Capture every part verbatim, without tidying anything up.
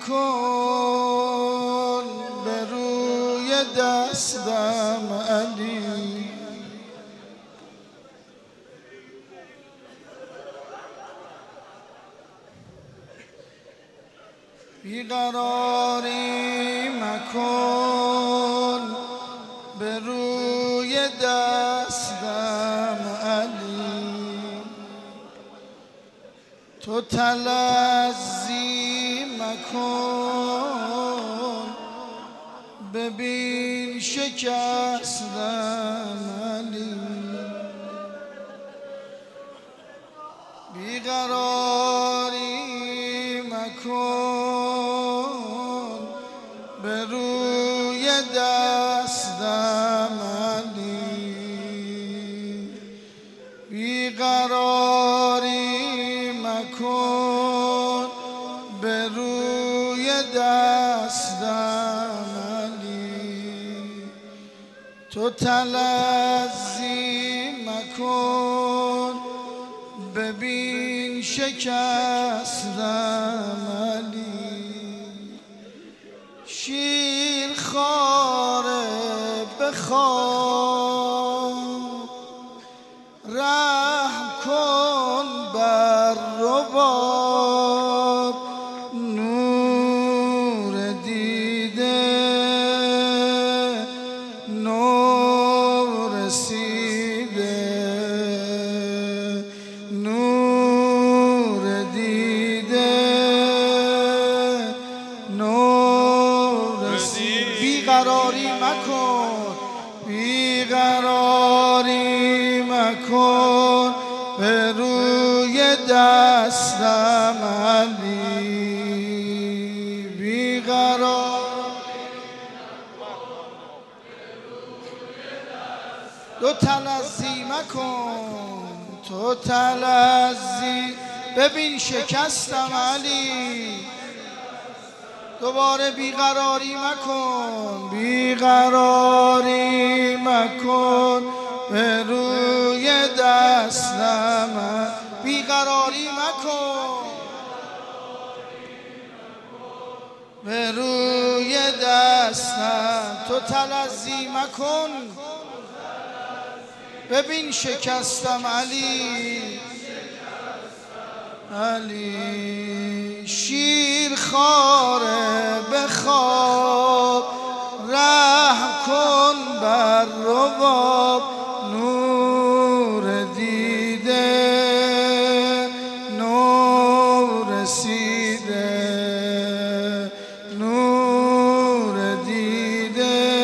مکن به روی دستم علی، بیقراری مکن به روی دستم علی، تو تلظی مکن ببین شکستم علی، بیقراری مکن به روی دستم علی، بیقراری مکن به روی دستم علی، تو تلظی مکن ببین شکستم علی، شیر خواره بخواب رحم کن بر رباب، نور دیده نور رسیده، نور دیده نور رسیده، بیقراری مکن بیقراری مکن به روی دستم علی، بیقرار تو تلظی مکن تو تلظی ببین شکستم علی، دوباره بیقراری مکن بیقراری مکن به روی دستم، بیقراری مکن به روی دستم، تو تلظی مکن ببین شکستم علی، علی شیر خواره بخواب رحم کن بر رباب، نور دیده نور رسیده، نور دیده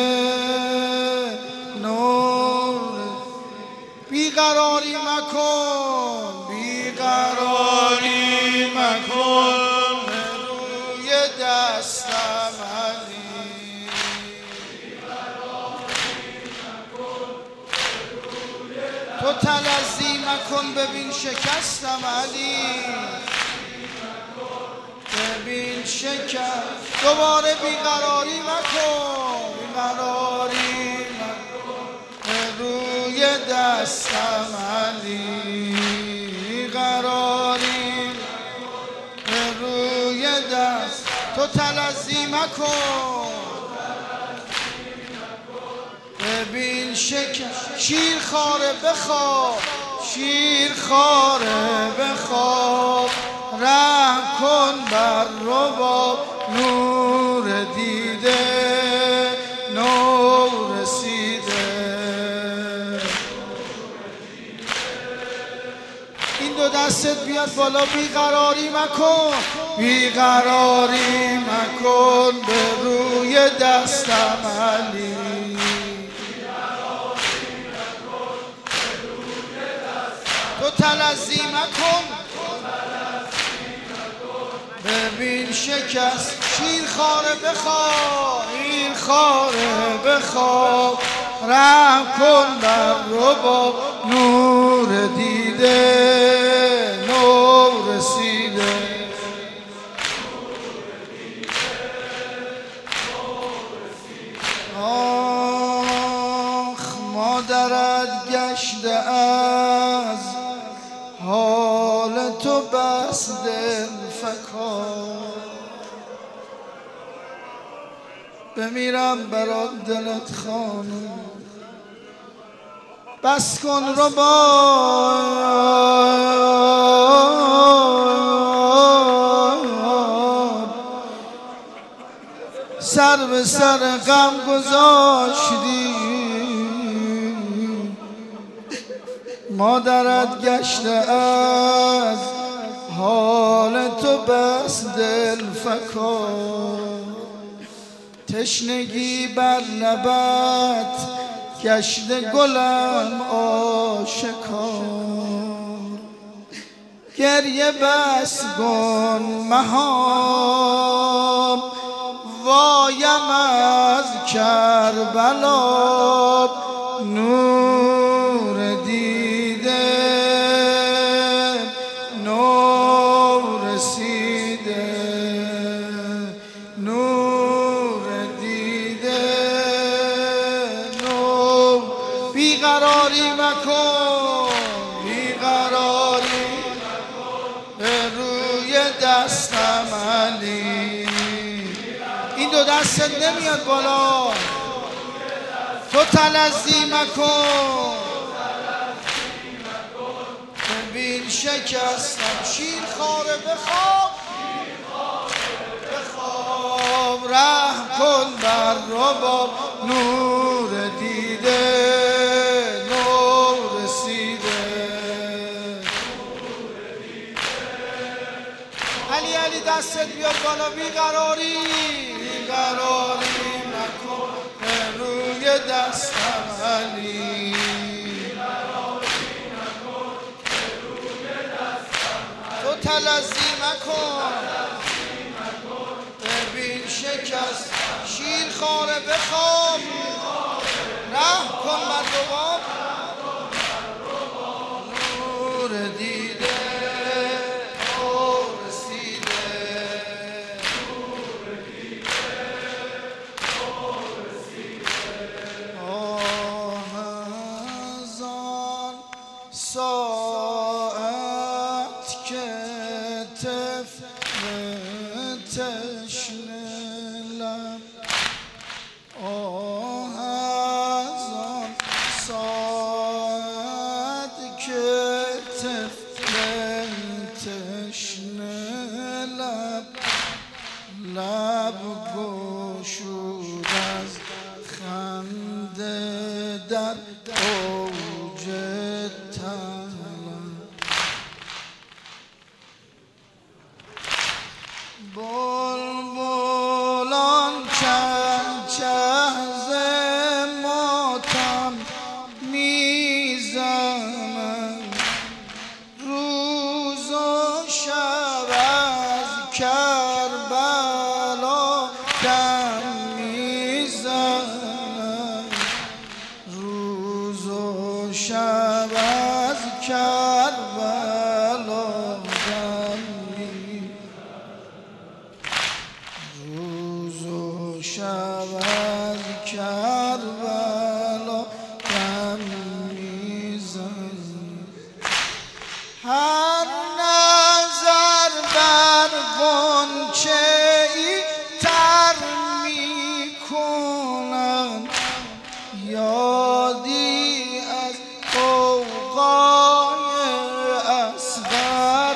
نور، بیقراری مکن بیقراری مکن به روی دستم علی، تو تلظی مکن ببین شکستم علی، ببین شکست، دوباره بیقراری مکن بیقراری مکن به روی دستم علی، بیقراری به روی دست، تو تلظی مکن ببین شکست، شیر خواره بخواب شیر خواره بخواب رحم کن بر رباب، نور دیده نور رسیده، این دو دستت بیاد بالا، بیقراری مکن بیقراری مکن به روی دستم علی، تو تلظی مکن ببین شکست، شیر خواره بخواب شیر خواره بخواب رحم کن بر رباب، نور دیده نور رسیده، آخ مادرت گشته از حال تو بس دل فکار، بمیرم برات دلت خانم. بس کن رو با سر به سر غم گذاشتی، مادرت گشته از حال تو بس دل فکار. تشنگی بر لبت گشته گلم آشکار. گریه بس کن مهام وایم از کربلا. نور دیده نور رسیده، نور دیده نور. بیقراری مکن بیقراری به روی دستم علی. این دو دستت نمیاد بالا. تو تلذی مکن ببین شکستم. شیر خاره بخواب بخواب رحم کن بر رباب. نور دیده نور رسیده. علی علی دستت بیاد بالا. بیقراری بیقراری نکن روی دستم علی. تو تلذی مکن ببین شکست. شیر خاره بخواب رحم کن بر رباب. نور دیده نور رسیده. ساعت که طفل تشنه لب آه از آن ساعت که طفل تشنه لب لب گشود از خنده در اوج بلبلان چهچه ماتم میزنند. روز و شب از کربلا دم میزنند. روز و شب از کربلا دم روز و شب از کربلا دم میزنی. هر نظر بر غنچه ای تر میکنند. یادی از غوغای اصغر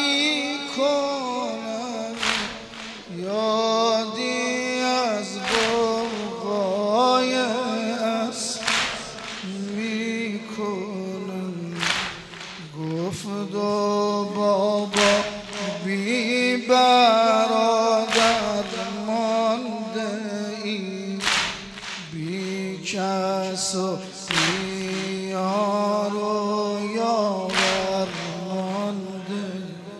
میکنند. یادی از غوغای اصغر میکنند. گفت و بابا بی برادر مانده ای، بی کس و بی یار و یاور مانده.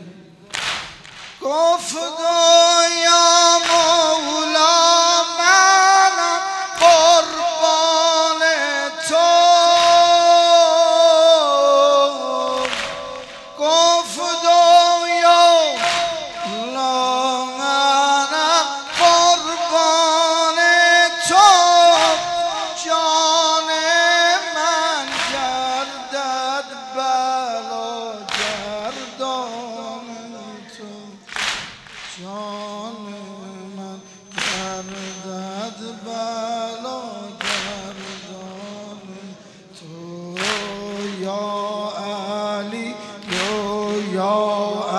گفت یا مولا منم قربان تو. گفت یا مولا منم قربان تو. جان من گردد بلا گردان تو. جان من گردد یا